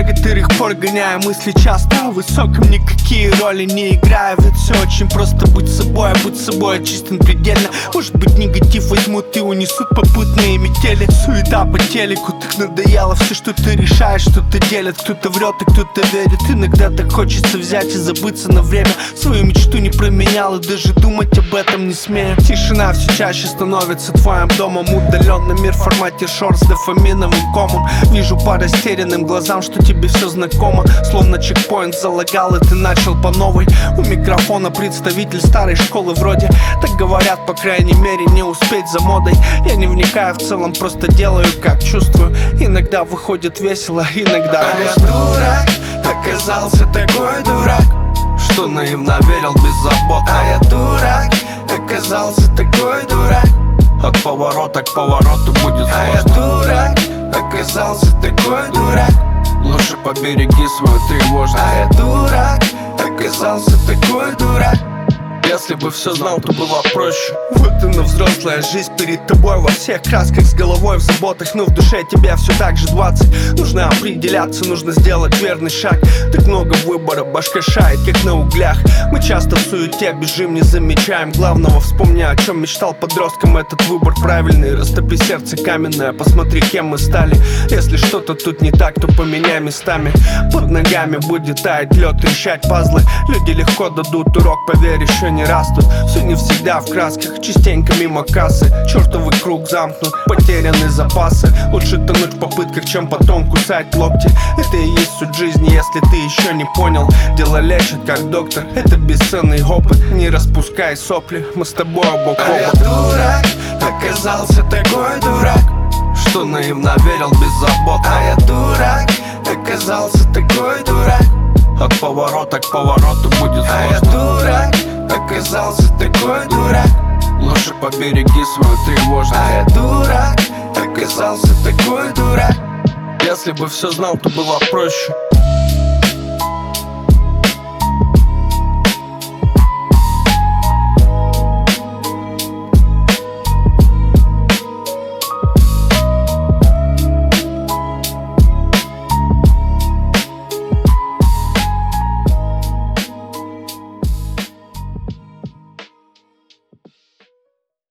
некоторых пор гоняя мысли часто о высоком, никакие роли не играя. Ведь все очень просто, будь собой чистым предельно. Может быть, негатив возьмут и унесут попутные метели. Суета по телеку, так надоело все, что ты решаешь, что-то делят, кто-то врет и кто-то верит. Иногда так хочется взять и забыться на время. Свою мечту не променял и даже думать об этом не смею. Тишина все чаще становится твоим домом. Удаленный мир в формате шорт с дофаминовым комом. Вижу по растерянным глазам, что тебе все знакомо. Словно чекпоинт залагал и ты начал по новой. У микрофона представитель старой школы вроде. Так говорят, по крайней мере, не успеть за модой. Я не вникаю в целом, просто делаю как чувствую. Иногда выходит весело, иногда я дурак, оказался такой дурак, что наивно верил беззаботно. я дурак, оказался такой дурак, от поворота к повороту будет сложно. я дурак, оказался такой дурак, лучше побереги свою тревожность. я дурак, оказался такой дурак. Если бы все знал, то было проще. Вот она, взрослая жизнь перед тобой во всех красках, с головой в заботах, но в душе тебя все так же 20. Нужно определяться, нужно сделать верный шаг. Так много выбора, башка шает, как на углях. Мы часто в суете бежим, не замечаем главного. Вспомни, о чем мечтал подростком, этот выбор правильный. Растопи сердце каменное, посмотри, кем мы стали. Если что-то тут не так, то поменяй местами. Под ногами будет таять лед, решать пазлы. Люди легко дадут урок, поверь, еще не растут. Все не всегда в красках, частенько мимо кассы. Чертовый круг замкнут, потеряны запасы. Лучше тонуть в попытках, чем потом кусать локти. Это и есть суть жизни, если ты еще не понял. Дело лечит, как доктор, это бесценный опыт. Не распускай сопли, мы с тобой бок о бок. я дурак, оказался такой дурак, что наивно верил беззаботно. я дурак, оказался такой дурак, от поворота к повороту будет сложно. я дурак, оказался такой дурак, лучше побереги свою тревожность. я дурак, оказался такой дурак. Если бы все знал, то было проще.